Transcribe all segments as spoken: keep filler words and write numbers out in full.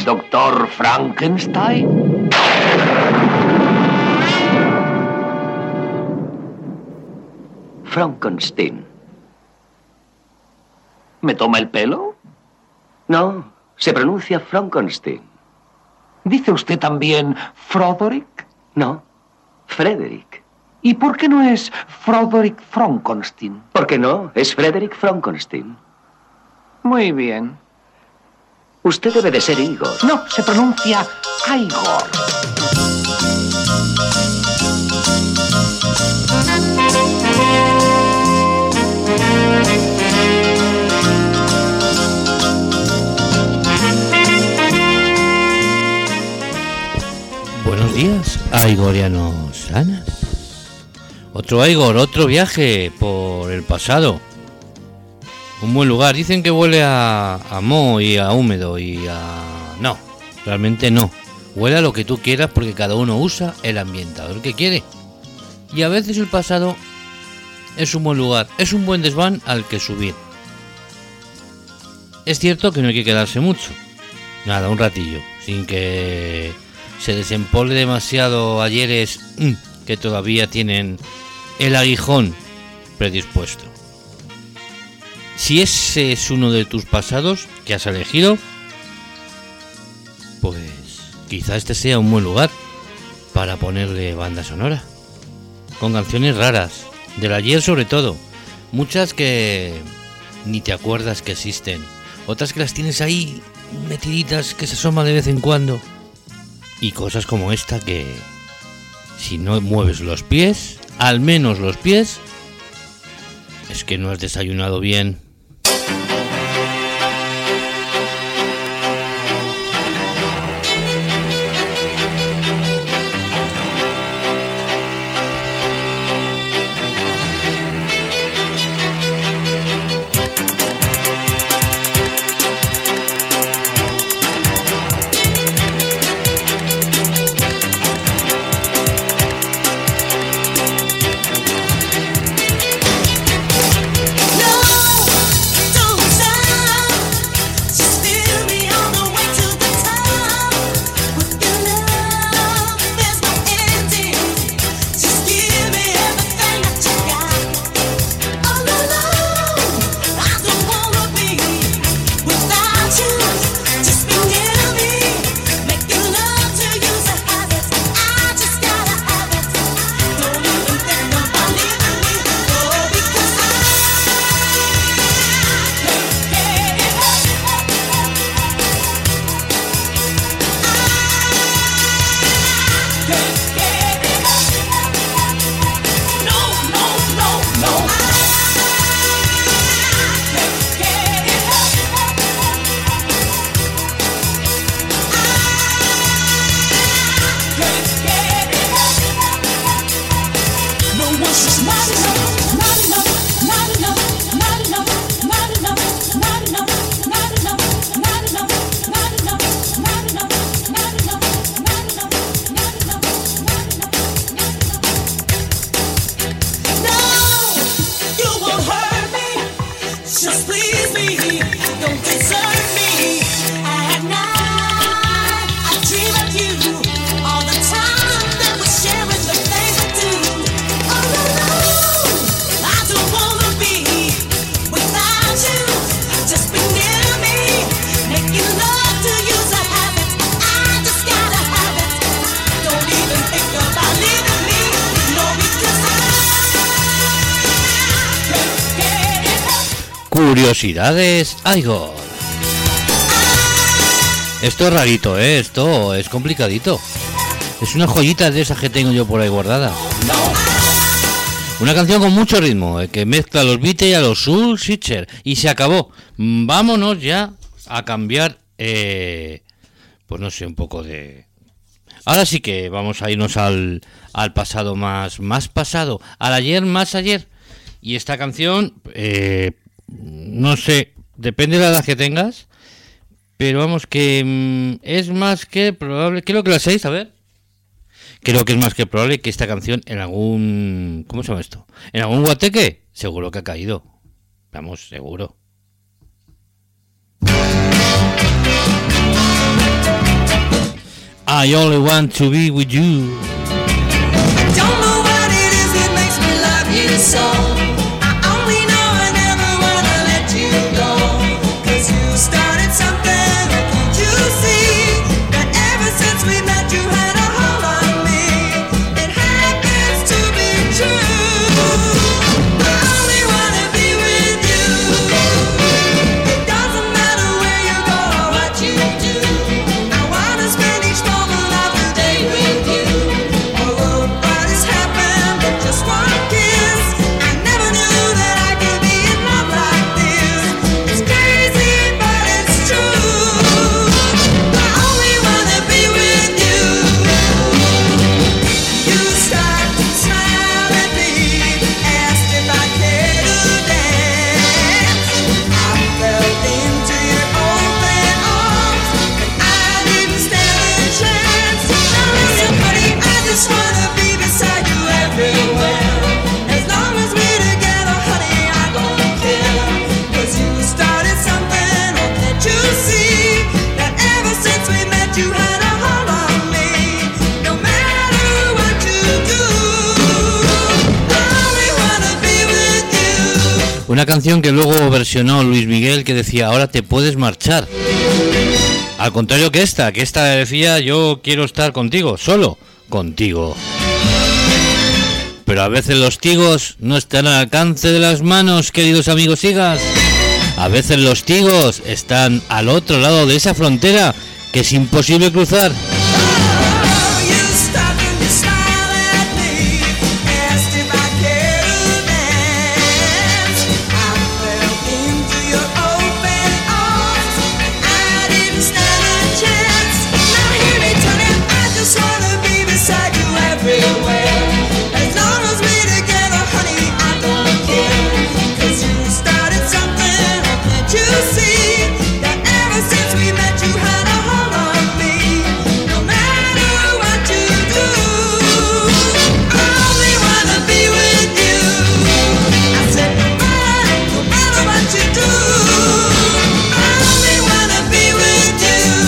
doctor Frankenstein? Frankenstein. ¿Me toma el pelo? No, se pronuncia Frankenstein. ¿Dice usted también Froderick? No, Frederick. ¿Y por qué no es Froderick Frankenstein? ¿Por qué no? Es Frederick Frankenstein. Muy bien. Usted debe de ser Igor. No, se pronuncia Igor. Buenos días, Igorianos sanas. Otro Igor, otro viaje por el pasado. Un buen lugar. Dicen que huele a, a moho y a húmedo y a... No, realmente no. Huele a lo que tú quieras porque cada uno usa el ambientador que quiere. Y a veces el pasado es un buen lugar, es un buen desván al que subir. Es cierto que no hay que quedarse mucho. Nada, un ratillo, sin que se desempolve demasiado ayeres mmm, que todavía tienen el aguijón predispuesto. Si ese es uno de tus pasados que has elegido, pues quizá este sea un buen lugar para ponerle banda sonora, con canciones raras, del ayer sobre todo, muchas que ni te acuerdas que existen, otras que las tienes ahí metiditas que se asoman de vez en cuando, y cosas como esta que si no mueves los pies, al menos los pies, es que no has desayunado bien. Curiosidades Igor. Esto es rarito, ¿eh? Esto es complicadito. Es una joyita de esas que tengo yo por ahí guardada. Una canción con mucho ritmo, eh, que mezcla los Beatles a los Soul Searchers. Y se acabó. Vámonos ya a cambiar, eh, pues no sé, un poco de... Ahora sí que vamos a irnos al, al pasado más, más pasado, al ayer más ayer. Y esta canción... Eh, no sé, depende de la edad que tengas, pero vamos que mmm, es más que probable, creo que la sabéis, a ver, creo que es más que probable que esta canción en algún, ¿cómo se llama esto? En algún guateque, seguro que ha caído, vamos, seguro. I only want to be with you. I don't know what it is that makes me love you so. I only know I never wanna let you go. 'Cause you started something, can't you see? That ever since we met you had a hold on me. It happens to be true. I only wanna be with you. It doesn't matter where you go or what you do. I wanna spend each moment of the day with you. Although what has happened but just one kiss, I never knew that I could be in love like this. It's crazy but it's true. I only wanna be with you. You start to smile at me, asked if I care to dance. I fell into your open arms, and I didn't stand a chance. Now listen, buddy, I just wanna be beside you everywhere. As long as we're together, honey, I don't care. 'Cause you started something, oh, can't you see? That ever since we met you had a hold on me. No matter what you do, I only wanna be with you. Una canción que luego versionó Luis Miguel, que decía, ahora te puedes marchar. Al contrario que esta, que esta decía, yo quiero estar contigo, solo contigo. Pero a veces los tigos no están al alcance de las manos, queridos amigos sigas. A veces los tigos están al otro lado de esa frontera que es imposible cruzar. Oh, you stopped and you smiled at me, asked if I care to dance. I fell into your open arms, I didn't stand a chance. Now hear me, Tony, I just wanna be beside you everywhere. As long as we're together, honey, I don't care. 'Cause you started something, oh, can't you see? That ever since we met you had a hold on me. No matter what you do, I only wanna be with you. I said no matter, no matter what you do, I only wanna be with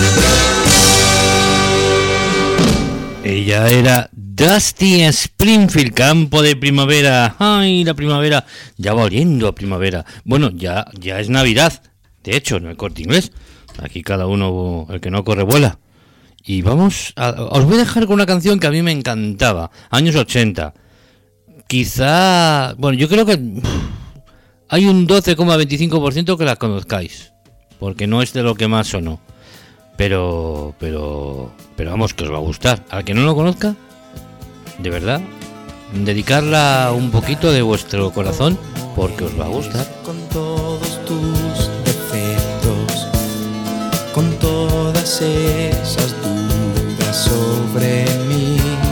you. Ella era Dusty Springfield, Campo de Primavera. Ay, la primavera, ya va oliendo a primavera. Bueno, ya, ya es Navidad, de hecho, en el Corte Inglés. Aquí cada uno, el que no corre vuela. Y vamos, a, os voy a dejar con una canción que a mí me encantaba, años ochenta. Quizá, bueno, yo creo que uf, hay un doce coma veinticinco por ciento que la conozcáis, porque no es de lo que más sonó. Pero, pero, pero vamos, que os va a gustar. Al que no lo conozca, de verdad, dedicarla un poquito de vuestro corazón, porque os va a gustar. Con todos tus defectos, con todas esas dudas sobre mí,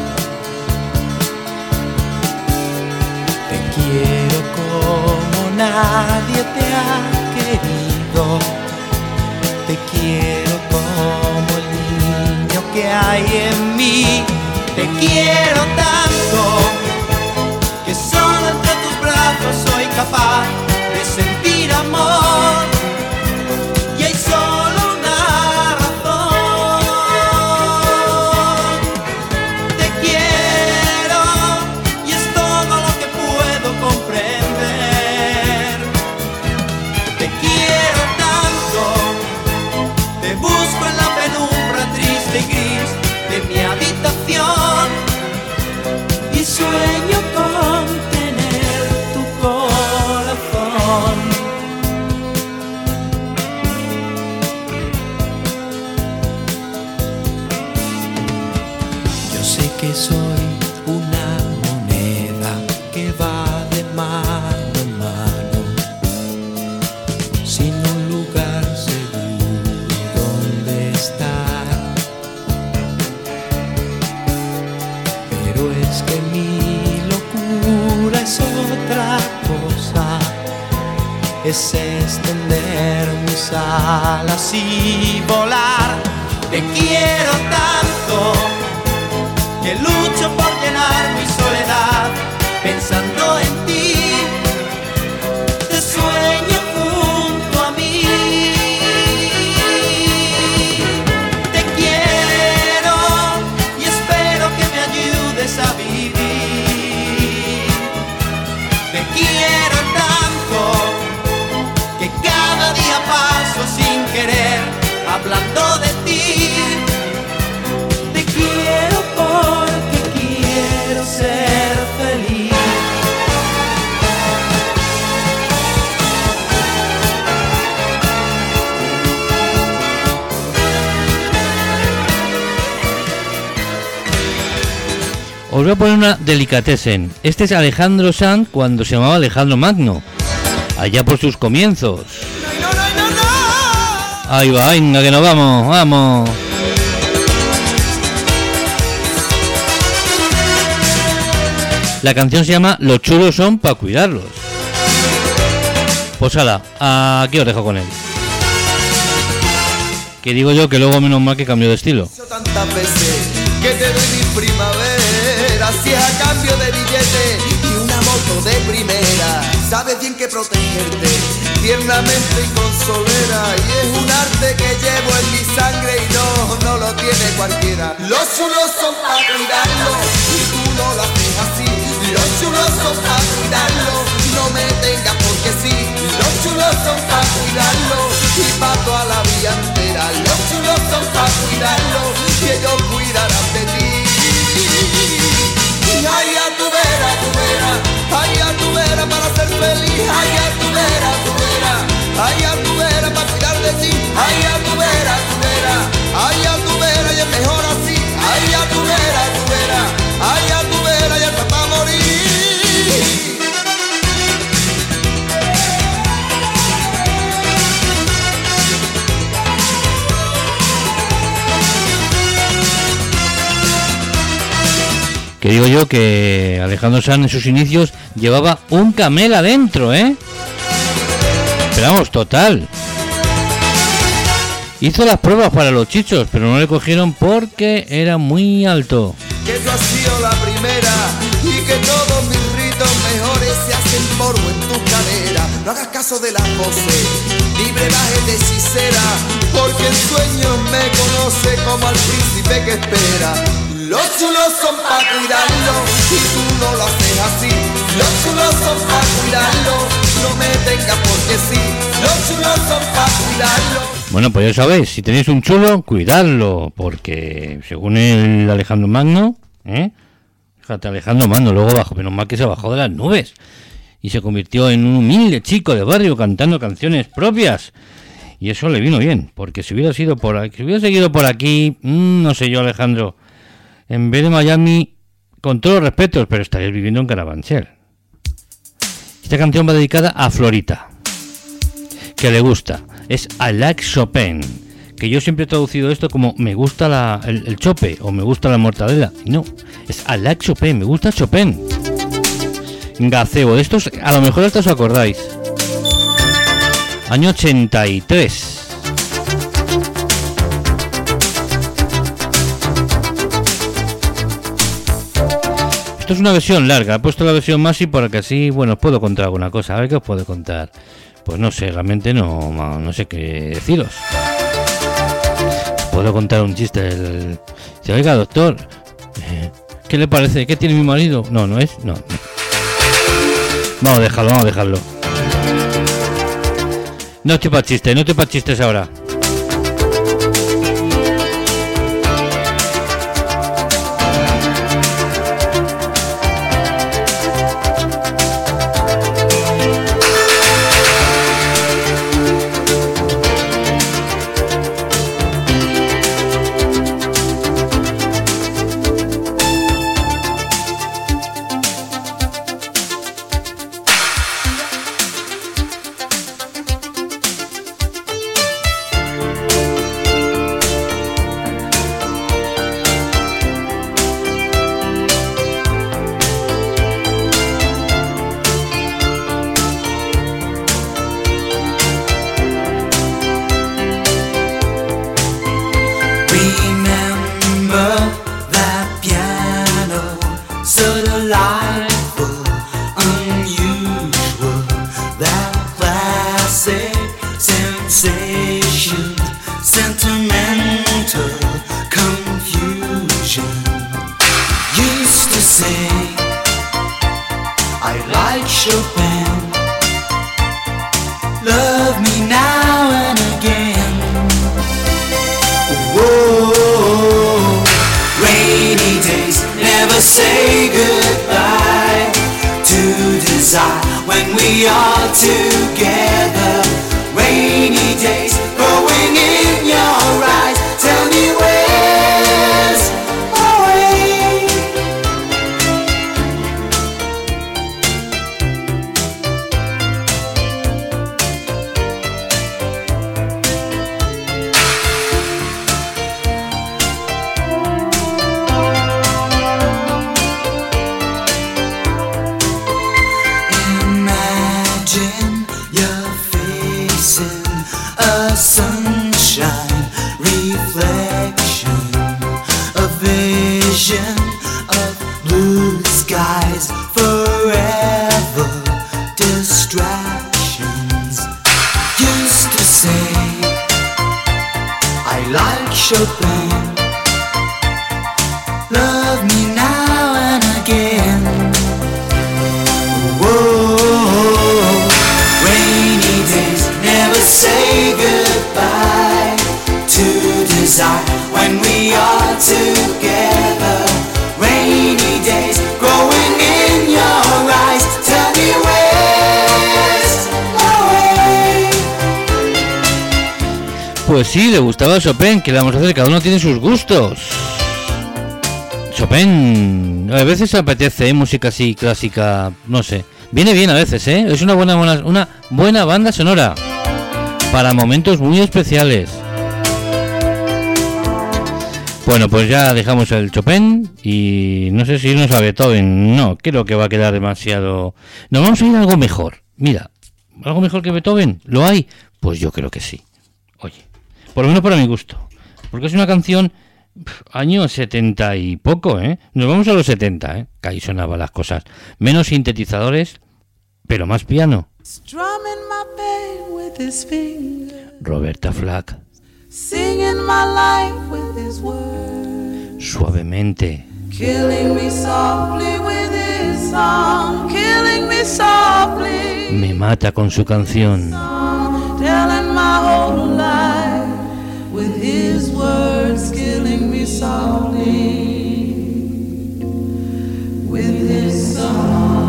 te quiero como nadie te ha querido, te quiero como el niño que hay en mí, te quiero tanto que solo entre tus brazos soy capaz de sentir amor, y hay solo una razón. Te quiero y es todo lo que puedo comprender. Te quiero tanto, te busco en la penumbra triste y gris de mi habitación y sueño con tener tu corazón. Yo sé que soy una moneda que va de mano en mano, sin un lugar seguro donde estar. Pero es que mi locura es otra cosa, es extender mis alas y volar. Te quiero tanto que lucho por llenar mi soledad pensando en ti. Te sueño junto a mí. Te quiero hablando de ti. Te quiero porque quiero ser feliz. Os voy a poner una delicatessen. Este es Alejandro Sanz cuando se llamaba Alejandro Magno, allá por sus comienzos. No, no, no, no. Ahí va, venga, que nos vamos, vamos. La canción se llama Los chulos son para cuidarlos. Pues ala, aquí os dejo con él. Que digo yo que luego menos mal que cambió de estilo. Tantas veces que te doy mi primavera, si es a cambio de billete y una moto de primera. Sabes bien que protegerte tiernamente y con solera, y es un arte que llevo en mi sangre y no, no lo tiene cualquiera. Los chulos son para cuidarlo y tú no lo haces así. Los chulos son para cuidarlo, no me tengas porque sí. Los chulos son para cuidarlo y para toda la vida entera. Los chulos son para cuidarlo y ellos cuidarán de ti. Ay, a tu vera, tu vera, ay, a tu vera para ser feliz. Ay, a tu vera, tu vera, ay, a tu vera para cuidar de ti. Ay, a tu vera, tu vera, ay, a tu vera y es mejor así. Ay, a tu vera, tu vera, ay, a tu vera y hasta para morir. Que digo yo que Alejandro Sanz en sus inicios llevaba un camel adentro, ¿eh? Pero vamos, total. Hizo las pruebas para los chichos, pero no le cogieron porque era muy alto. Que tú has sido la primera y que todos mis ritos mejores se hacen polvo en tu cadera. No hagas caso de las voces, libre baje de hechicera, porque en sueños me conoce como al príncipe que espera. Los chulos son para cuidarlo y tú no lo haces así. Los chulos son para cuidarlo, no me tengas porque sí. Los chulos son para cuidarlo. Bueno, pues ya sabéis, si tenéis un chulo, cuidadlo, porque según el Alejandro Magno, ¿eh? Fíjate, Alejandro Magno luego bajó, menos mal que se bajó de las nubes y se convirtió en un humilde chico de barrio cantando canciones propias. Y eso le vino bien, porque si hubiera sido por aquí, si hubiera seguido por aquí, mmm, no sé yo, Alejandro, en vez de Miami, con todos los respetos, pero estarías viviendo en Carabanchel. Esta canción va dedicada a Florita, que le gusta. Es I Like Chopin, que yo siempre he traducido esto como me gusta la, el, el chope o me gusta la mortadela. Y no, es I Like Chopin, me gusta Chopin. Gazebo, de estos a lo mejor hasta os acordáis. Año ochenta y tres. Esto es una versión larga, he puesto la versión más y porque así, bueno, os puedo contar alguna cosa. A ver qué os puedo contar. Pues no sé, realmente no, no sé qué deciros. Puedo contar un chiste. El... Dice, oiga, doctor, eh, ¿qué le parece? ¿Qué tiene mi marido? No, no es, no, no. Vamos a dejarlo, vamos a dejarlo. No estoy para chistes, no estoy para chistes ahora. we are together. Rainy days growing in your eyes. Tell me where's my way? Imagine you're facing a sunshine reflection, a vision of blue skies, forever distractions. Used to say I like Chopin, love me now and again. Whoa, rainy days never say goodbye to desire when we are together. Rainy days growing in your eyes. Tell me where's my way? Pues sí, le gustaba Chopin, que le vamos a hacer, cada uno tiene sus gustos. Chopin, a veces apetece, ¿eh? Música así clásica, no sé. Viene bien a veces, ¿eh? Es una buena, buena, una buena banda sonora para momentos muy especiales. Bueno, pues ya dejamos el Chopin y no sé si irnos a Beethoven. No, creo que va a quedar demasiado... Nos vamos a ir a algo mejor. Mira, ¿algo mejor que Beethoven? ¿Lo hay? Pues yo creo que sí. Oye, por lo menos para mi gusto. Porque es una canción... Año setenta y poco, ¿eh? Nos vamos a los setenta, ¿eh? Que ahí sonaban las cosas. Menos sintetizadores, pero más piano. Strumming my pain with his fingers, Roberta Flack, singing my life with his words, suavemente. killing me softly with his song, killing me softly, Me mata con su canción. telling my whole life with his words, killing me softly with his song.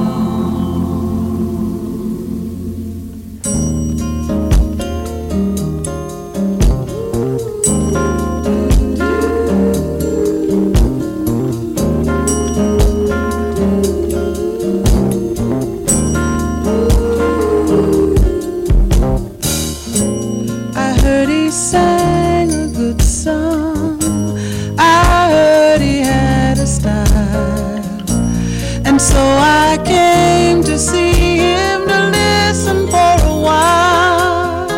I heard he sang a good song, I heard he had a style, and so I came to see him to listen for a while.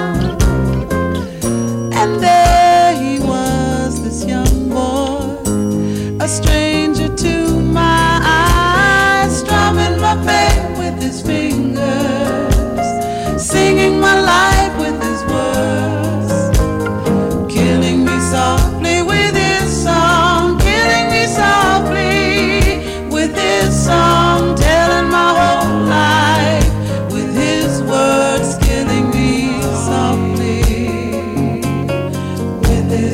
And there he was, this young boy, a stranger to my eyes, strumming my pain with his fingers, singing my life with his words, killing me softly with his song, killing me softly with his song, telling my whole life with his words, killing me softly with his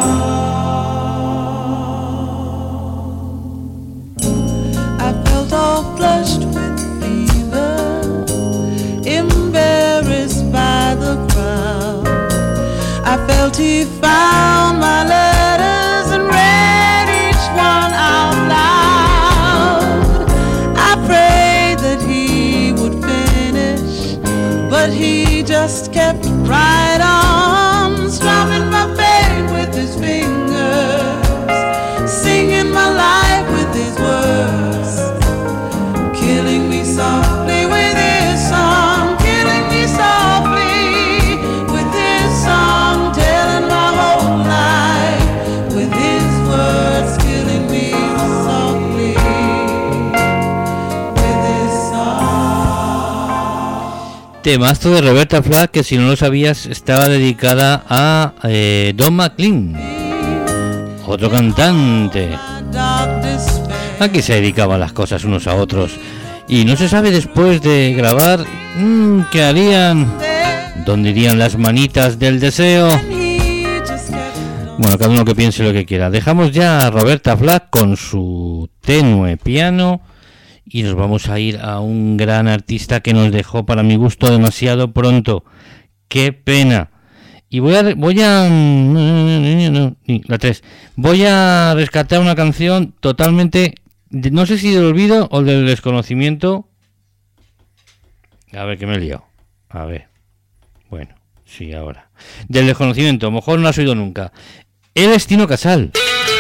song. I felt all flushed with fever, embarrassed by the crowd. I felt he found my letters and read each one out loud. I prayed that he would finish, but he just kept right on, strumming my pain with his fingers, singing my life with his words, killing me softly with his song, killing me softly with his song, telling my whole life with his words, killing me softly with his song. Temazo de Roberta Flack, que si no lo sabías estaba dedicada a eh, Don McLean, otro cantante. Dark despair. Aquí se dedicaban las cosas unos a otros. Y no se sabe después de grabar mmm, qué harían, dónde irían las manitas del deseo. Bueno, cada uno que piense lo que quiera. Dejamos ya a Roberta Flack con su tenue piano y nos vamos a ir a un gran artista que nos dejó, para mi gusto, demasiado pronto. ¡Qué pena! Y voy a... voy a la tres. Voy a rescatar una canción totalmente... no sé si del olvido o del desconocimiento. A ver, que me he liado. A ver. Bueno, sí, ahora. Del desconocimiento, a lo mejor no lo has oído nunca. Él es Tino Casal.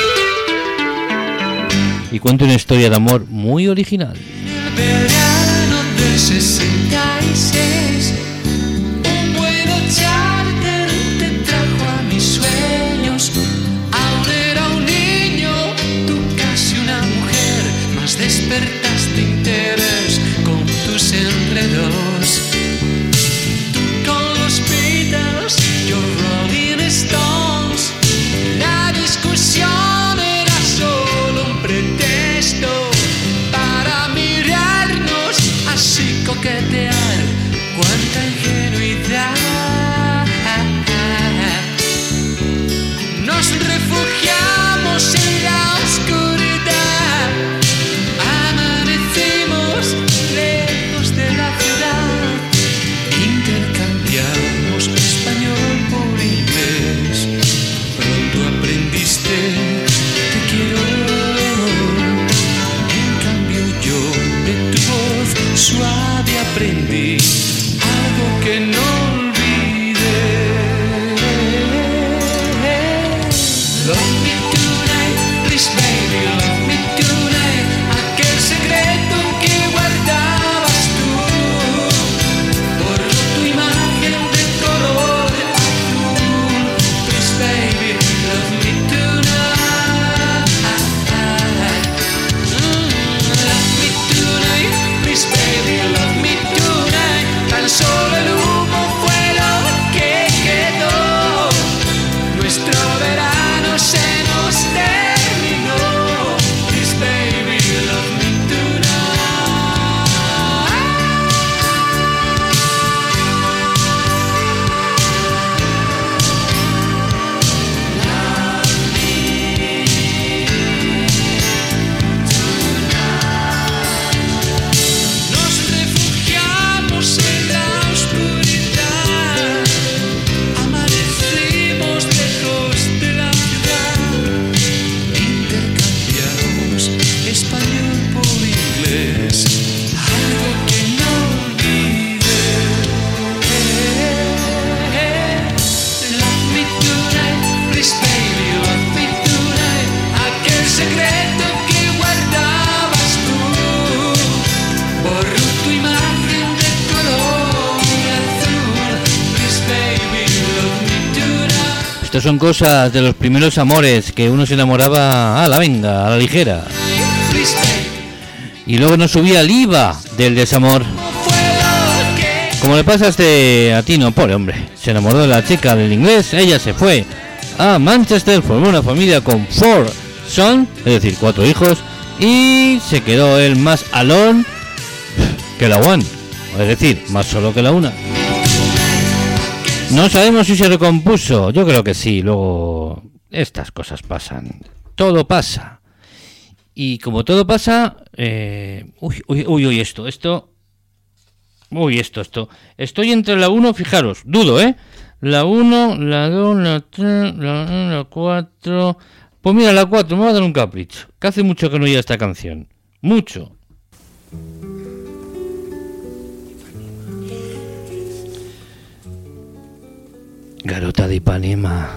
Y cuenta una historia de amor muy original. El verano del sesenta y seis, un vuelo charter te trajo a mis sueños. Aún era un niño, tú casi una mujer, mas despertaste interés con tus enredos. Tú con los Beatles, yo Rolling Stones, la discusión era solo un pretexto para mirarnos, así coquetear. Cuánta ingenuidad. Nos refugiamos en la oscuridad, amanecimos lejos de la ciudad, intercambiamos español por inglés. Pronto aprendiste te quiero. En cambio yo de tu voz suave aprendí algo que no olvidé. Love me tonight, please baby, love me tonight. Aquel secreto que guardabas tú, borró tu imagen de color azul. Please baby, love me tonight. Mm, love me tonight, please baby, love me tonight. Tan solo el humo fue lo que quedó. Nuestro verano se nos terminó. Please baby, love me Nos refugiamos en la oscuridad, amanecimos lejos de la ciudad, intercambiamos español por inglés, algo que no olvidé. Love me tonight, please baby, love me tonight. Aquel secreto que guardabas tú, borró tu imagen de color azul. Please baby, love me tonight. Estas son cosas de los primeros amores, que uno se enamoraba a la venga, a la ligera. Please baby, Y luego no subía el I V A del desamor. fue lo que Como le pasa a este a Tino, pobre hombre. Se enamoró de la chica del inglés, ella se fue a Manchester, formó una familia con four sons, es decir, cuatro hijos, y se quedó él más alone que la one, es decir, más solo que la una. No sabemos si se recompuso, yo creo que sí, luego estas cosas pasan, todo pasa. Y como todo pasa, eh, uy, uy, uy, uy, esto, esto, uy, esto, esto, estoy entre la uno, fijaros, dudo, ¿eh? La uno, la dos, la tres, la uno, la cuatro. Pues mira, la cuatro, me va a dar un capricho, que hace mucho que no oía esta canción, mucho. Garota de Ipanema.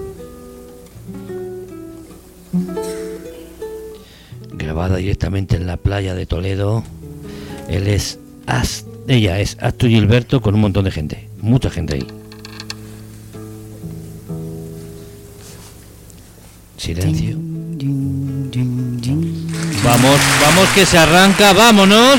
Grabada directamente en la playa de Toledo. Él es Ast- ella es Astrid Gilberto con un montón de gente, mucha gente ahí. Silencio. Vamos, vamos que se arranca, vámonos.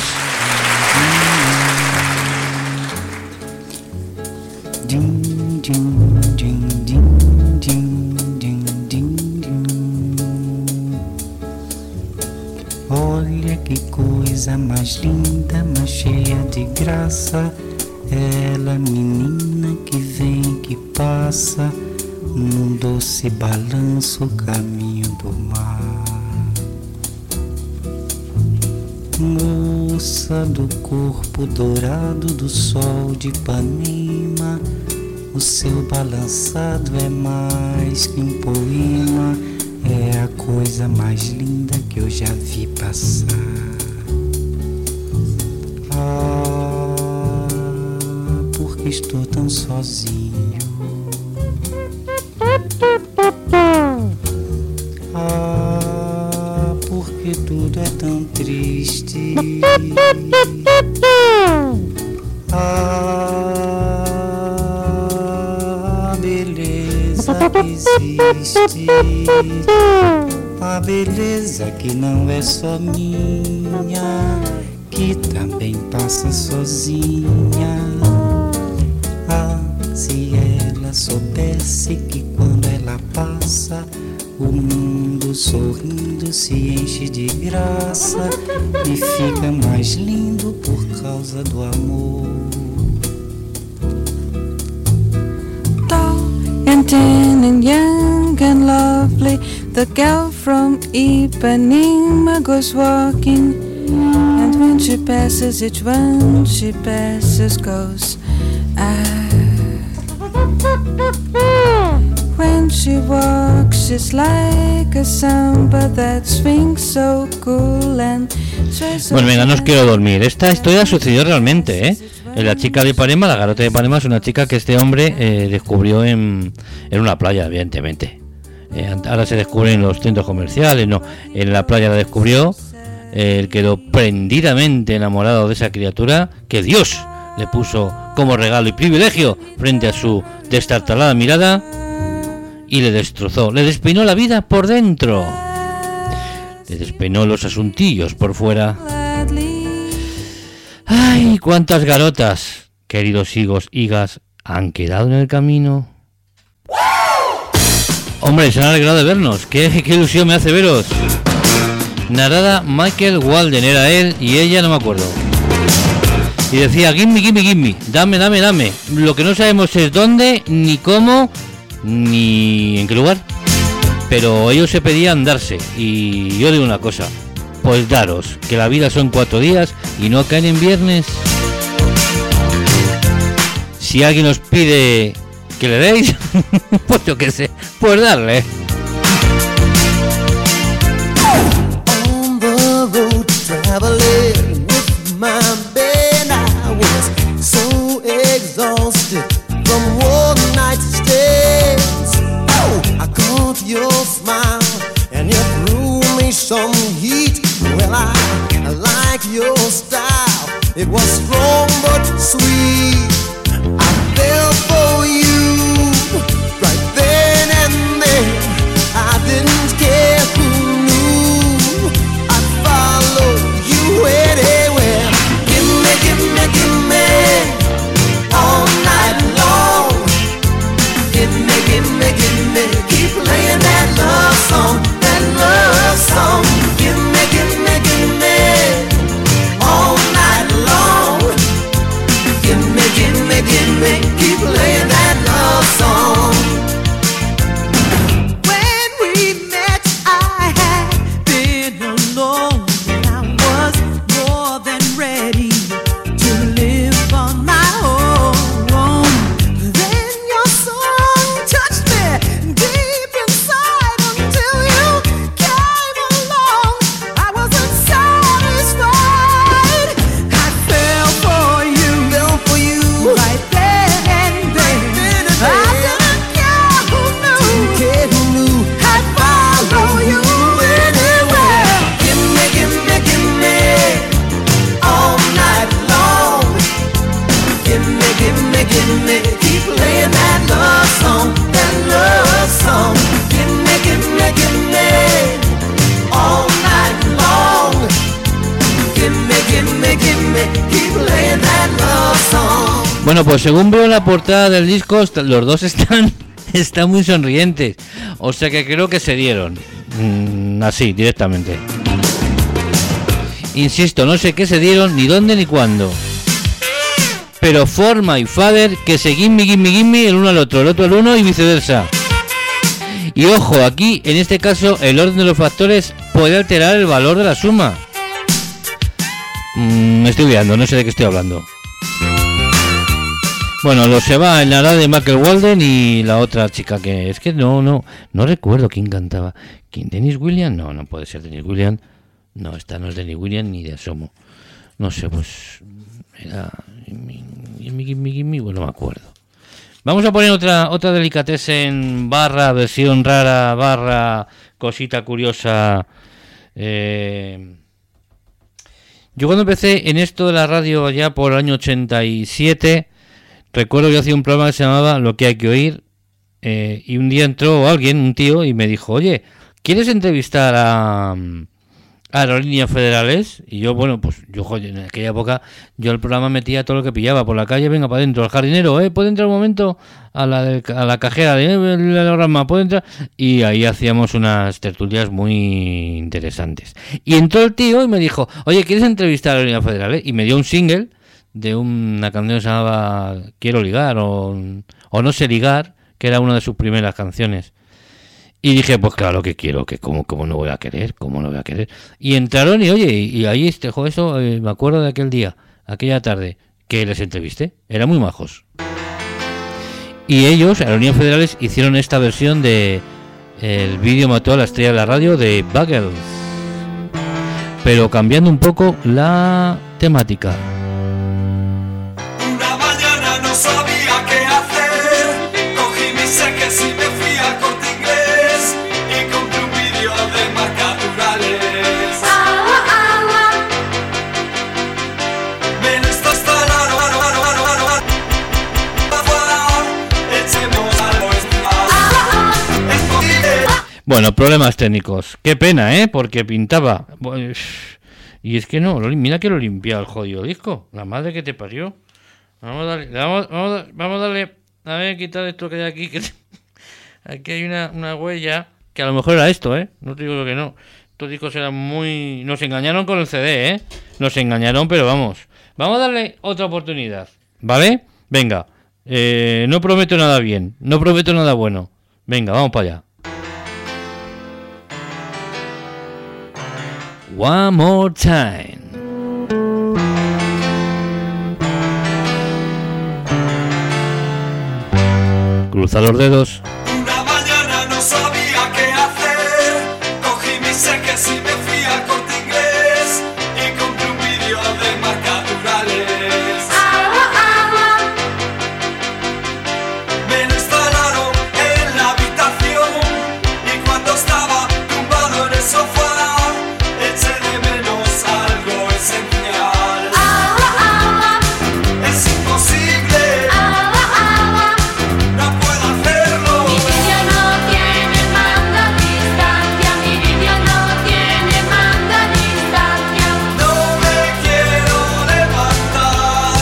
Olha que coisa mais linda, mais cheia de graça. Ela, menina que vem, que passa, num doce balanço, caminho do mar. Moça do corpo dourado do sol de Ipanema, o seu balançado é mais que um poema, é a coisa mais linda que eu já vi passar. Ah, porque estou tão sozinho. Ah, porque tudo é tão triste. Ah, beleza que existe. A beleza que não é só minha, que também passa sozinha. Ah, se ela soubesse que quando ela passa, o mundo sorrindo se enche de graça e fica mais lindo por causa do amor. Tall and thin and young and lovely, the girl from Ipanema goes walking, and when she passes, each one she passes goes, ah. When she walks, she's like a samba that swings so cool and sways so. Bueno, venga, no os quiero dormir. Esta historia sucedió realmente, ¿eh? La chica de Ipanema, la garota de Ipanema, es una chica que este hombre eh, descubrió en, en una playa, evidentemente. Eh, ahora se descubre en los centros comerciales, no. En la playa la descubrió. Eh, él quedó prendidamente enamorado de esa criatura que Dios le puso como regalo y privilegio frente a su destartalada mirada. Y le destrozó, le despeinó la vida por dentro, le despeinó los asuntillos por fuera. ¡Ay, cuántas garotas, queridos higos, higas, han quedado en el camino! Hombre, se han alegrado de vernos, qué, qué ilusión me hace veros. Narada Michael Walden, era él y ella, no me acuerdo. Y decía, gimme, gimme, gimme, dame, dame, dame. Lo que no sabemos es dónde, ni cómo, ni en qué lugar, pero ellos se pedían darse. Y yo digo una cosa, pues daros, que la vida son cuatro días y no caen en viernes. Si alguien os pide que le deis, pues yo qué sé, pues darle. On the road traveling with my band, I was so exhausted from one night's stays. Oh, I caught your smile and you threw me some heat. Well, I, I like your style. It was strong but sweet. I fell for you right then and there. I didn't care who knew. I'd follow you anywhere. Give me, give me, give me all night long. Give me, give me, give me, keep playing that love song, that love song. Give me, give me, give me all night long. Give me, give me, give me, keep playing that love song. When we met, I had been alone, and I was more than ready to live on my own. Then your song touched me deep inside until you came along. I wasn't satisfied. I fell for you, fell for you right then and there. I didn't care who knew, didn't care who knew. I'd follow you anywhere. Give me, give me, give me all night long. Give me, give me, give me, keep playing that love song, that love song. Give me, give me, give me all night long. Give me, give me, give me, keep playing that love song. Bueno, pues según veo la portada del disco, est- los dos están, están muy sonrientes. O sea que creo que se dieron. Mm, así, directamente. Insisto, no sé qué se dieron, ni dónde, ni cuándo. Pero forma y father que se gimme, gimme, gimme el uno al otro, el otro al uno y viceversa. Y ojo, aquí, en este caso, el orden de los factores puede alterar el valor de la suma. Mm, me estoy liando, no sé de qué estoy hablando. Bueno, lo se va en la edad de Michael Walden y la otra chica que... Es que no, no, no recuerdo quién cantaba. ¿Quién? ¿Dennis Williams? No, no puede ser Dennis Williams. No, esta no es Dennis Williams ni de asomo. No sé, pues... Era... Gimme, gimme, gimme, bueno, no me acuerdo. Vamos a poner otra otra delicatessen barra versión rara barra cosita curiosa. Eh... Yo cuando empecé en esto de la radio allá por el año ochenta y siete, recuerdo que yo hacía un programa que se llamaba Lo que hay que oír, eh, y un día entró alguien, un tío, y me dijo, oye, ¿quieres entrevistar a... Aerolíneas Federales? Y yo, bueno, pues yo, joder, en aquella época yo el programa metía todo lo que pillaba por la calle, venga para adentro, al jardinero, eh, puede entrar un momento a la de, a la cajera de eh, el holograma, puede entrar, y ahí hacíamos unas tertulias muy interesantes. Y entró el tío y me dijo, oye, ¿quieres entrevistar a Aerolíneas Federales? Y me dio un single de una canción que se llamaba Quiero ligar o, o No sé ligar, que era una de sus primeras canciones. Y dije, pues claro que quiero, que como, como no voy a querer, como no voy a querer. Y entraron y oye, y, y ahí este, jo, eso, eh, me acuerdo de aquel día, aquella tarde, que les entrevisté, eran muy majos. Y ellos, Aerolíneas Federales, hicieron esta versión de El vídeo mató a la estrella de la radio de Buggles, pero cambiando un poco la temática. Una mañana no sabía qué hacer, cogí mis seques y me fui a Corte Inglés y compré un vídeo de marcas naturales. Agua, agua. Me lo está instalando, agua, agua, agua, agua. Echemos algo es posible. Bueno, problemas técnicos. Qué pena, ¿eh? Porque pintaba. Y es que no, lo, mira que lo limpia el jodido disco. La madre que te parió. Vamos a darle, vamos, vamos, vamos a darle, a ver, quitar esto que hay aquí. Que aquí hay una, una huella que a lo mejor era esto, ¿eh? No te digo que no. Estos discos eran muy... Nos engañaron con el C D, ¿eh? Nos engañaron, pero vamos. Vamos a darle otra oportunidad, ¿vale? Venga. Eh, no prometo nada bien. No prometo nada bueno. Venga, vamos para allá. One more time. Cruza los dedos. Una mañana no sabía qué hacer, cogí mis seques y me fui a Corte Inglés y compré un vídeo de marcas naturales. Agua, agua. Me lo instalaron en la habitación y cuando estaba tumbado en el sofá eché de menos algo esencial. Agua, agua. Es imposible. Agua, agua. No puedo hacerlo. Mi vídeo no tiene mando a distancia. Mi vídeo no tiene mando a distancia. No me quiero levantar.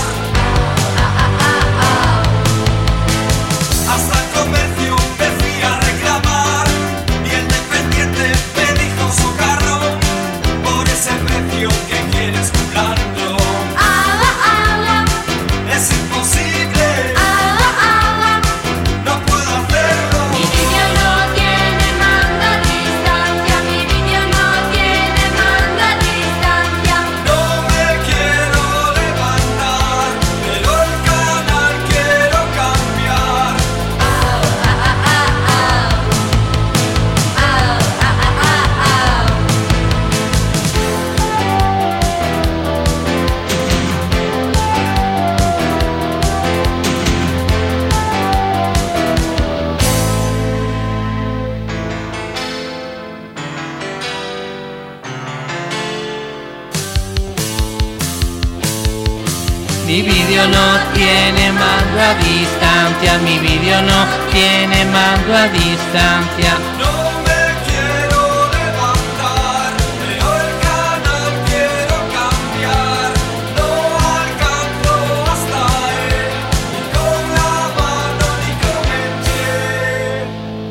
Hasta el comercio me fui a reclamar y el dependiente me dijo socarrón por ese precio que quieres cobrarlo. Agua, agua. Es imposible. Agua, agua. No puedo hacerlo. Mi vídeo no tiene mando a distancia. Mi vídeo no tiene mando a distancia. No me quiero levantar, pero el canal quiero cambiar. Mi vídeo no tiene mando a distancia. Mi vídeo no tiene mando a distancia. No me quiero levantar, pero el canal quiero cambiar. No alcanzo hasta él, ni con la mano ni con el pie.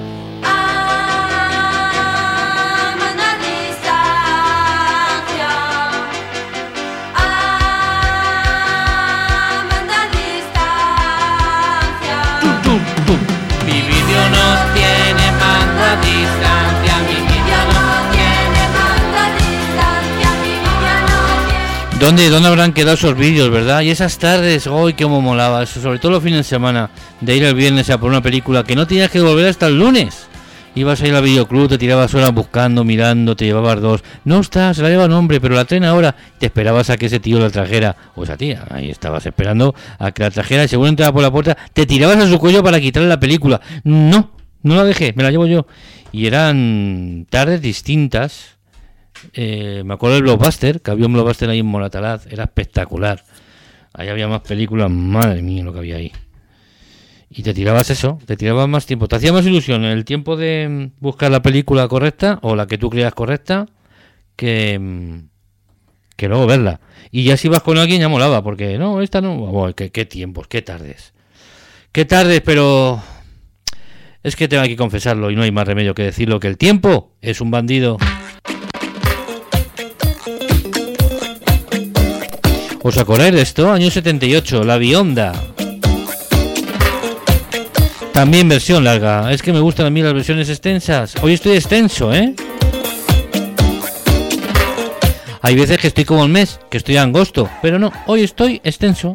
Ah, mando a distancia. Ah, mando a distancia. Mi vídeo no tiene mando a distancia. ¿Dónde, ¿Dónde habrán quedado esos vídeos, verdad? Y esas tardes, ¡ay, cómo molaba! Eso, sobre todo los fines de semana, de ir el viernes a por una película que no tenías que volver hasta el lunes. Ibas a ir al videoclub, te tirabas horas buscando, mirando, te llevabas dos. No está, se la lleva un hombre, pero la traen ahora. Te esperabas a que ese tío la trajera, o esa tía. Ahí estabas esperando a que la trajera y según entraba por la puerta, te tirabas a su cuello para quitarle la película. No, no la dejé, me la llevo yo. Y eran tardes distintas. Eh, me acuerdo del Blockbuster, que había un Blockbuster ahí en Moratalaz, era espectacular. Ahí había más películas, madre mía lo que había ahí. Y te tirabas eso, te tirabas más tiempo. Te hacía más ilusión el tiempo de buscar la película correcta o la que tú creas correcta que, que luego verla. Y ya si ibas con alguien ya molaba, porque no, esta no. Oh, qué, qué tiempos, qué tardes. Qué tardes, pero es que tengo que confesarlo y no hay más remedio que decirlo, que el tiempo es un bandido. ¿Os acordáis de esto? Año setenta y ocho, La Bionda. También versión larga. Es que me gustan a mí las versiones extensas. Hoy estoy extenso, ¿eh? Hay veces que estoy como el mes, que estoy angosto. Pero no, hoy estoy extenso.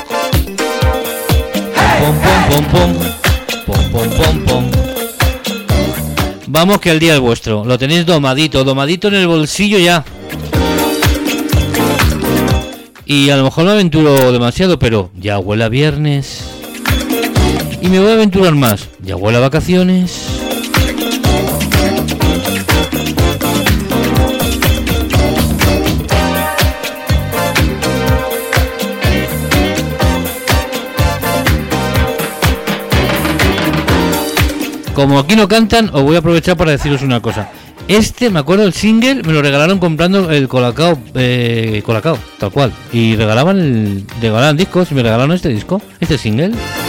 Pom, pom, pom, pom. Pom, pom, pom, pom. Vamos que el día es vuestro. Lo tenéis domadito, domadito en el bolsillo ya. Y a lo mejor me aventuro demasiado, pero ya huele a viernes. Y me voy a aventurar más. Ya huele a vacaciones. Como aquí no cantan, os voy a aprovechar para deciros una cosa. Este, me acuerdo, el single me lo regalaron comprando el Colacao, eh, Colacao, tal cual. Y regalaban el, regalaban discos y me regalaron este disco, este single.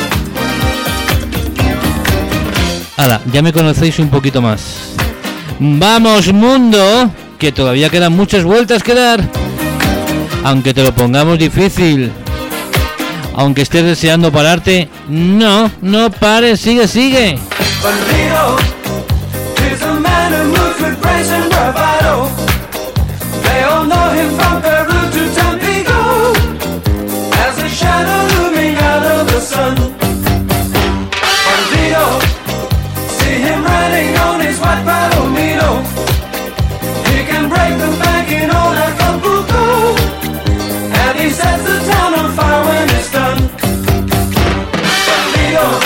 Hala, ya me conocéis un poquito más. ¡Vamos, mundo! Que todavía quedan muchas vueltas que dar. Aunque te lo pongamos difícil. Aunque estés deseando pararte, no, no pares, sigue, sigue. Bandido is a man who moves with grace and bravado. They all know him from Peru to Tampico, as a shadow looming out of the sun. Bandido, see him riding on his white palomino. He can break the bank in old Acapulco, and he sets the town on fire when it's done. Bandido,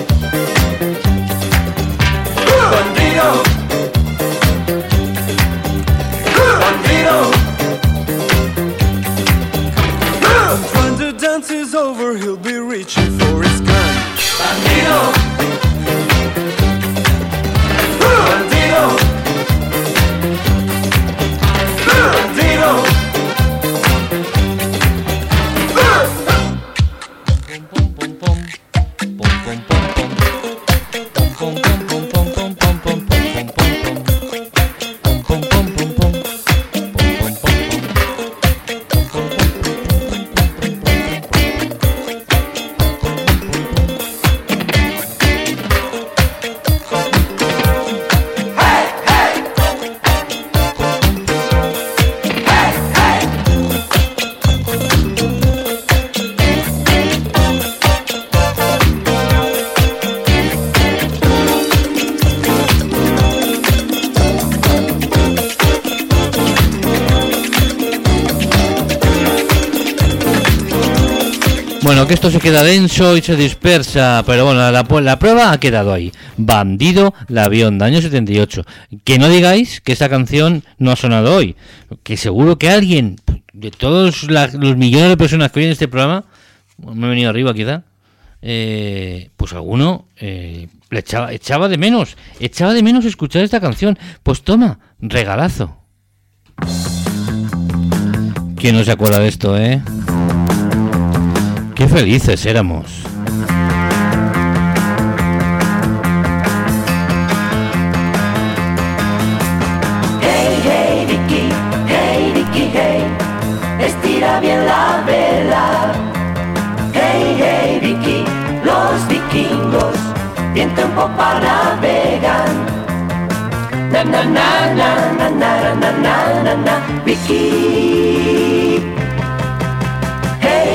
bandido, bandido. When the dance is over, he'll be reaching for his gun. Bandido, bandido, bandido. Bueno, que esto se queda denso y se dispersa, pero bueno, la, la prueba ha quedado ahí. Bandido, La Bionda, año setenta y ocho. Que no digáis que esa canción no ha sonado hoy, que seguro que alguien, de todos la, los millones de personas que oyen este programa, me he venido arriba quizá, eh, pues alguno eh, le echaba, echaba de menos, echaba de menos escuchar esta canción. Pues toma, regalazo. ¿Quién no se acuerda de esto, eh? Qué felices éramos. Hey, hey, Vicky, hey, Vicky, hey, estira bien la vela. Hey, hey, Vicky, los vikingos, viento en popa navegan. Na, na, na, na, na, na, na, na, na, na, Vicky.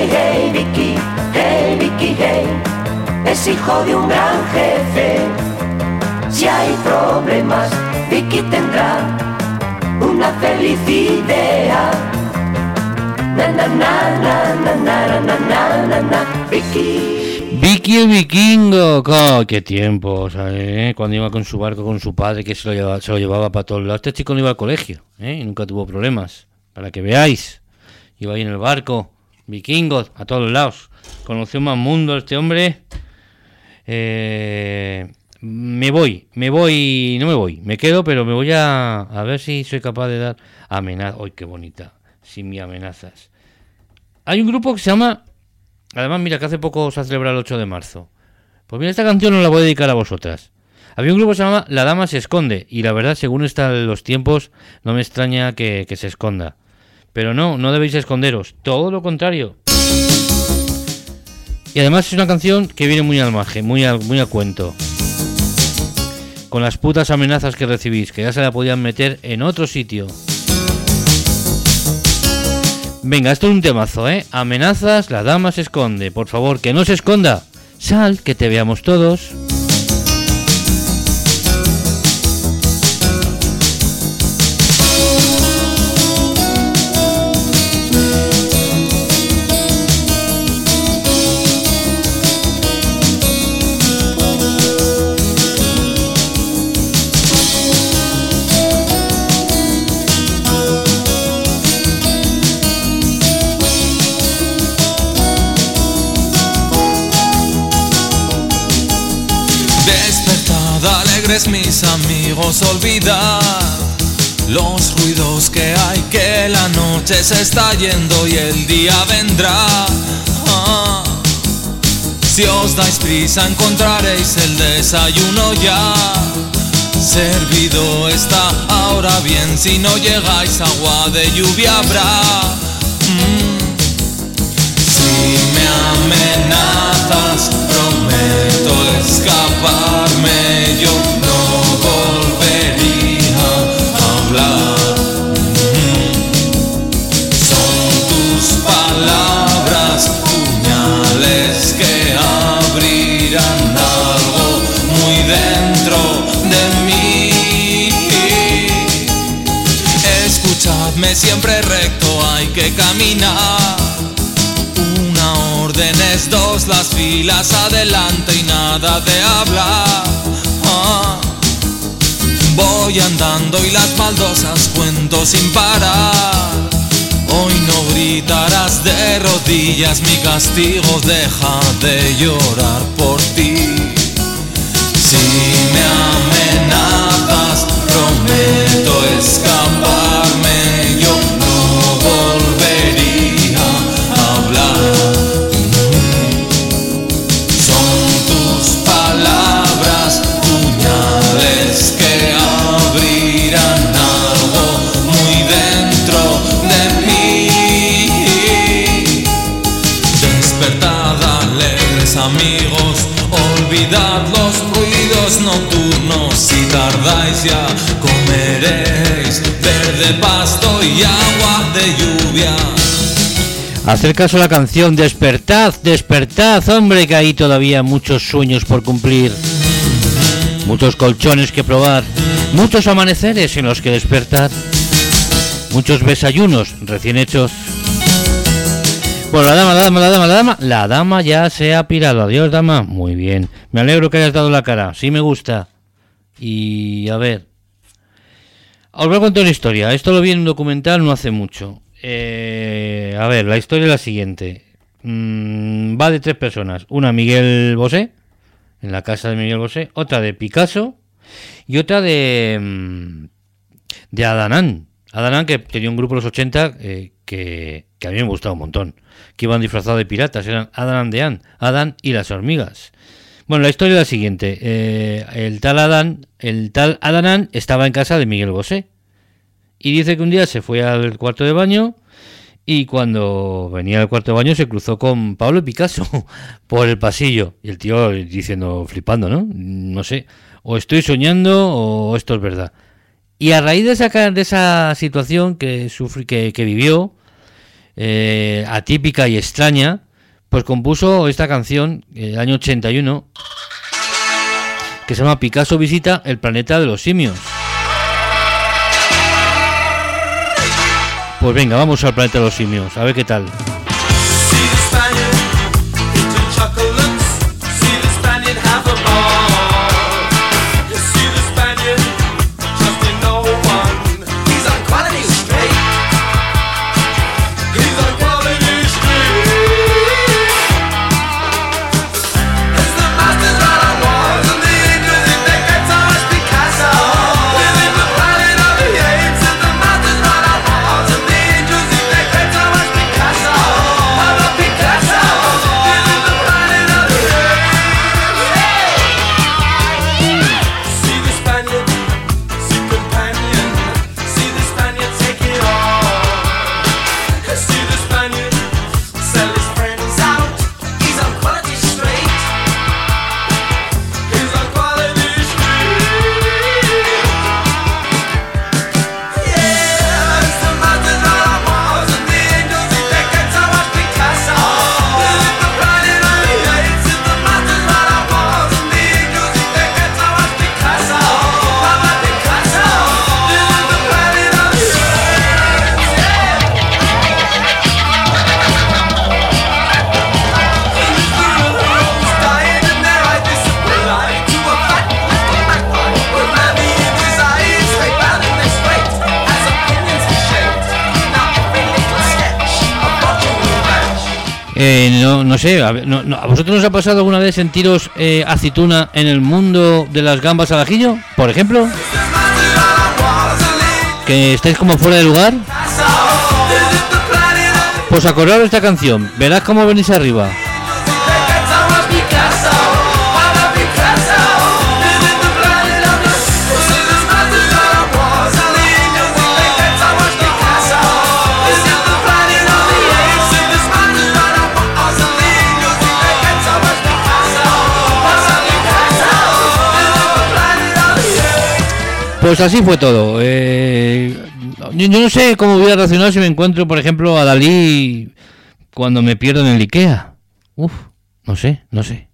Hey, hey, Vicky, hey, Vicky, hey, es hijo de un gran jefe. Si hay problemas, Vicky tendrá una feliz idea. Na, na, na, na, na, na, na, na, na, na, Vicky. Vicky el vikingo, oh, qué tiempos, ¿eh? Cuando iba con su barco, con su padre, que se lo llevaba, se lo llevaba para todos lados. Este chico no iba al colegio, ¿eh? Y nunca tuvo problemas, para que veáis. Iba ahí en el barco, vikingos, a todos lados. Conoció más mundo este hombre. Eh, me voy, me voy, no me voy, me quedo, pero me voy a, a ver si soy capaz de dar amenazas. ¡Ay, qué bonita! Sin mi amenazas. Hay un grupo que se llama... Además, mira, que hace poco se ha celebrado el ocho de marzo. Pues mira, esta canción no la voy a dedicar a vosotras. Había un grupo que se llama La Dama se esconde. Y la verdad, según están los tiempos, no me extraña que, que se esconda. Pero no, no debéis esconderos. Todo lo contrario. Y además es una canción que viene muy al margen, muy a, muy a cuento. Con las putas amenazas que recibís, que ya se la podían meter en otro sitio. Venga, esto es un temazo, ¿eh? Amenazas, la dama se esconde. Por favor, que no se esconda. Sal, que te veamos todos. Mis amigos, olvidad los ruidos que hay, que la noche se está yendo y el día vendrá. Ah, si os dais prisa encontraréis el desayuno ya servido está. Ahora bien, si no llegáis agua de lluvia habrá. Mm. Si me amenazas prometo escaparme, yo no volvería a hablar. Son tus palabras, puñales que abrirán algo muy dentro de mí. Escuchadme siempre recto, hay que caminar. Una orden es dos, las filas adelante y nada de hablar. Ah, voy andando y las baldosas cuento sin parar. Hoy no gritarás de rodillas, mi castigo deja de llorar por ti. Si me amenazas, prometo escaparme, yo no volvería a hablar. Son tus palabras, puñales que abrirán algo muy dentro de mí. Despertad, alegres amigos, olvidad los ruidos nocturnos. Si tardáis ya comeréis verde pasto y agua de lluvia. Hacer caso a la canción, despertad, despertad, hombre, que hay todavía muchos sueños por cumplir, muchos colchones que probar, muchos amaneceres en los que despertar, muchos desayunos recién hechos. Bueno, la dama, la dama, la dama, la dama, la dama ya se ha pirado. Adiós, dama. Muy bien, me alegro que hayas dado la cara, sí me gusta. Y a ver, os voy a contar una historia. Esto lo vi en un documental no hace mucho. Eh, a ver, la historia es la siguiente. Mm, va de tres personas. Una Miguel Bosé, en la casa de Miguel Bosé. Otra de Picasso. Y otra de de Adanán. Adanán, que tenía un grupo en los ochenta eh, que, que a mí me gustaba un montón. Que iban disfrazados de piratas. Eran Adán de An, Adán y las hormigas. Bueno, la historia es la siguiente. Eh, el tal Adán, el tal Adanán estaba en casa de Miguel Bosé. Y dice que un día se fue al cuarto de baño y cuando venía al cuarto de baño se cruzó con Pablo Picasso por el pasillo. Y el tío diciendo, flipando, ¿no? No sé, o estoy soñando o esto es verdad. Y a raíz de esa, de esa situación que, sufrí, que, que vivió, eh, atípica y extraña, pues compuso esta canción en el año ochenta y uno que se llama Picasso visita el planeta de los simios. Pues venga, vamos al planeta de los simios, a ver qué tal. Eh, no, no sé, a, no, no, ¿a vosotros os ha pasado alguna vez sentiros eh, aceituna en el mundo de las gambas al ajillo, por ejemplo? ¿Que estáis como fuera de lugar? Pues acordaos de esta canción, verás cómo venís arriba. Pues así fue todo. Eh, yo, yo no sé cómo voy a reaccionar si me encuentro, por ejemplo, a Dalí cuando me pierdo en el Ikea. Uf, no sé, no sé.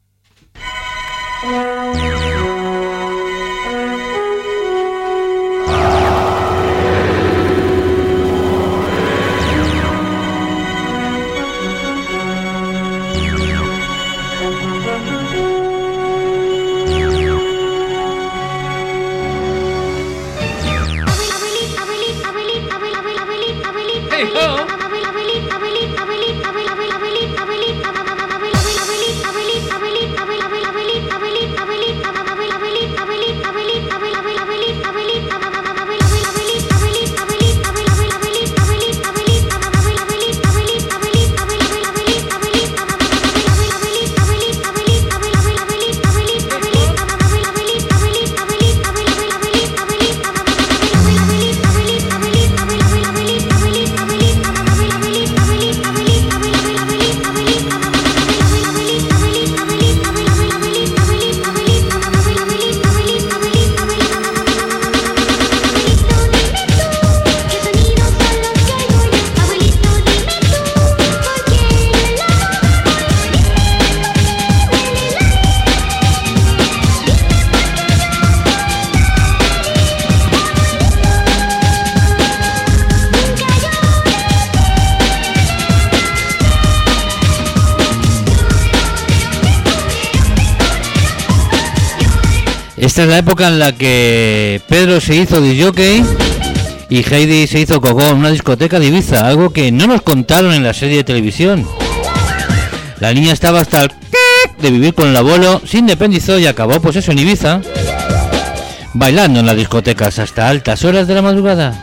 Esta es la época en la que Pedro se hizo disjockey y Heidi se hizo cocó en una discoteca de Ibiza, algo que no nos contaron en la serie de televisión. La niña estaba hasta el de vivir con el abuelo, se independizó y acabó pues eso en Ibiza, bailando en las discotecas hasta altas horas de la madrugada.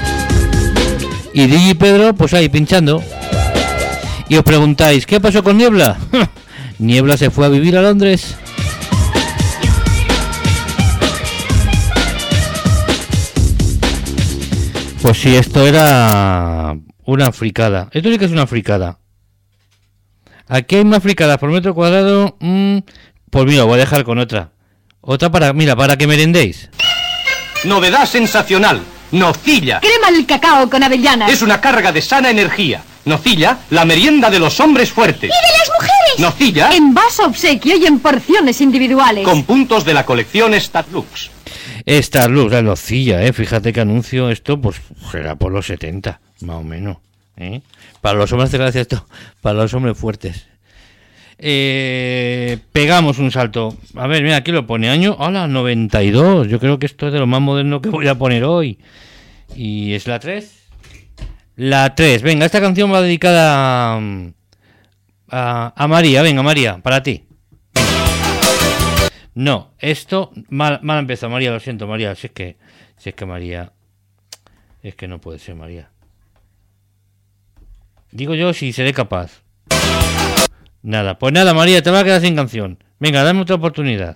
Y D J Pedro pues ahí pinchando. Y os preguntáis, ¿qué pasó con Niebla? Niebla se fue a vivir a Londres. Pues sí, esto era una fricada. Esto sí que es una fricada. Aquí hay más fricadas por metro cuadrado. Mmm, pues mira, voy a dejar con otra. Otra para, mira, para que merendéis. Novedad sensacional. Nocilla. Crema del cacao con avellanas. Es una carga de sana energía. Nocilla, la merienda de los hombres fuertes. ¿Y de las mujeres? Nocilla, En vaso obsequio y en porciones individuales. con puntos de la colección Statlux. Starlux, la nocilla, ¿eh? Fíjate que anuncio esto, pues será por los setenta, más o menos, ¿eh? Para los hombres, gracias esto, para los hombres fuertes. Eh, pegamos un salto. A ver, mira, aquí lo pone año, hola, noventa y dos. Yo creo que esto es de lo más moderno que voy a poner hoy. ¿Y es la tres? La tres, venga, esta canción va dedicada a, a, a María, venga María, para ti. No, esto, mal, mal empezó María, lo siento María, si es que, si es que María, es que no puede ser María. Digo yo si seré capaz. Nada, pues nada María, te vas a quedar sin canción. Venga, dame otra oportunidad.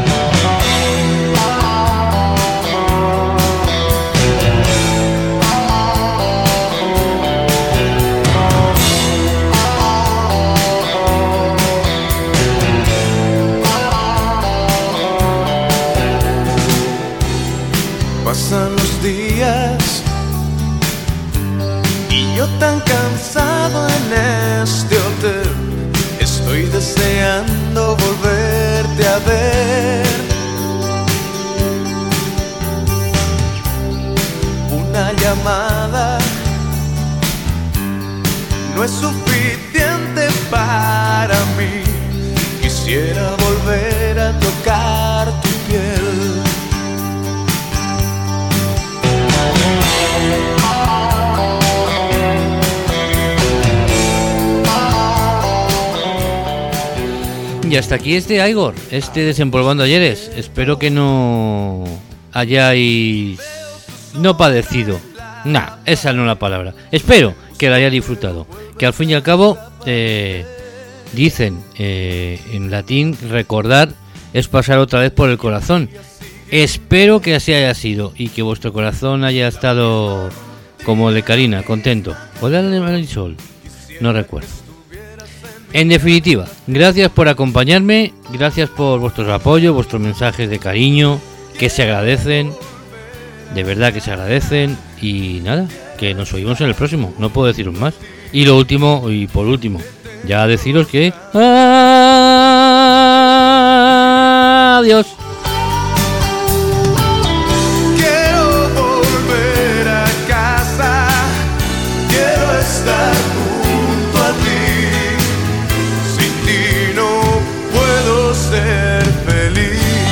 Pasan los días y yo tan cansado en este hotel. Estoy deseando volverte a ver. Una llamada no es suficiente para mí. Quisiera volver a tocar tu piel. Y hasta aquí este Igor, este Desempolvando Ayeres. Espero que no hayáis no padecido. Nah, esa no es la palabra. Espero que la hayáis disfrutado. Que al fin y al cabo eh, dicen eh, en latín, recordar es pasar otra vez por el corazón. Espero que así haya sido y que vuestro corazón haya estado como el de Karina, contento. ¿O de Marisol? No recuerdo. En definitiva, gracias por acompañarme, gracias por vuestros apoyos, vuestros mensajes de cariño, que se agradecen, de verdad que se agradecen, y nada, que nos oímos en el próximo, no puedo deciros más. Y lo último, y por último, ya deciros que... ¡Adiós! Quiero volver a casa, quiero estar junto a ti. Sin ti no puedo ser feliz.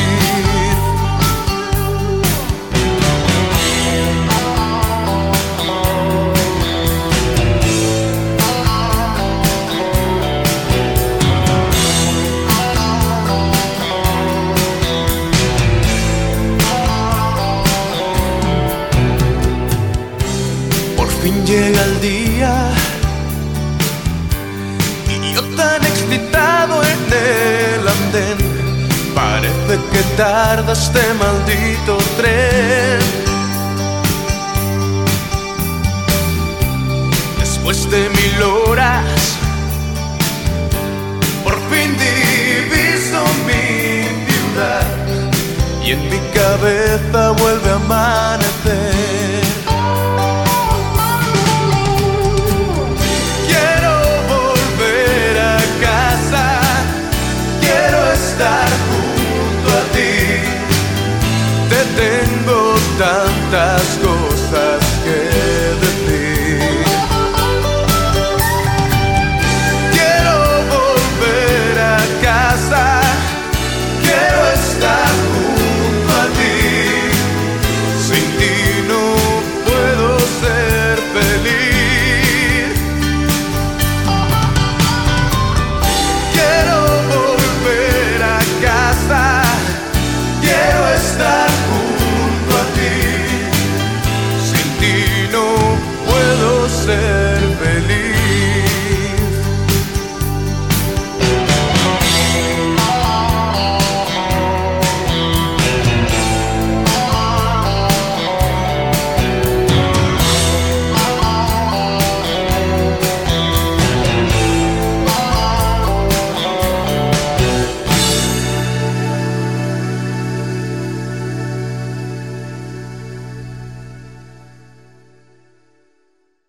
Por fin llega el día y yo tan excitado en el andén. Parece que tarda este maldito tren. Después de mil horas, por fin diviso mi ciudad y en mi cabeza vuelve a amanecer. Quiero volver a casa, quiero estar junto a ti. Te tengo tantas cosas